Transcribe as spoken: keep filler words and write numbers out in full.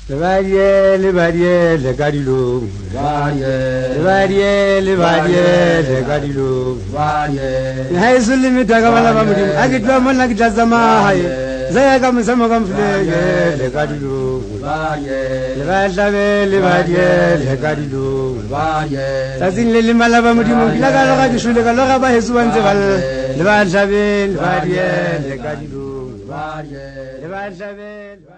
Levarie, levarie, le gadilo. Levarie, levarie, le gadilo. Hai sulimi tagawala bamudim. Agitwa mona kitazama hai. Zaya kama sama kamflege le gadilo. Levarie, levarie, le gadilo. Tazin le limala bamudim. Kilaga loga kishule kaloga ba Yesu wanze bal. Levarie, levarie, le gadilo. Levarie.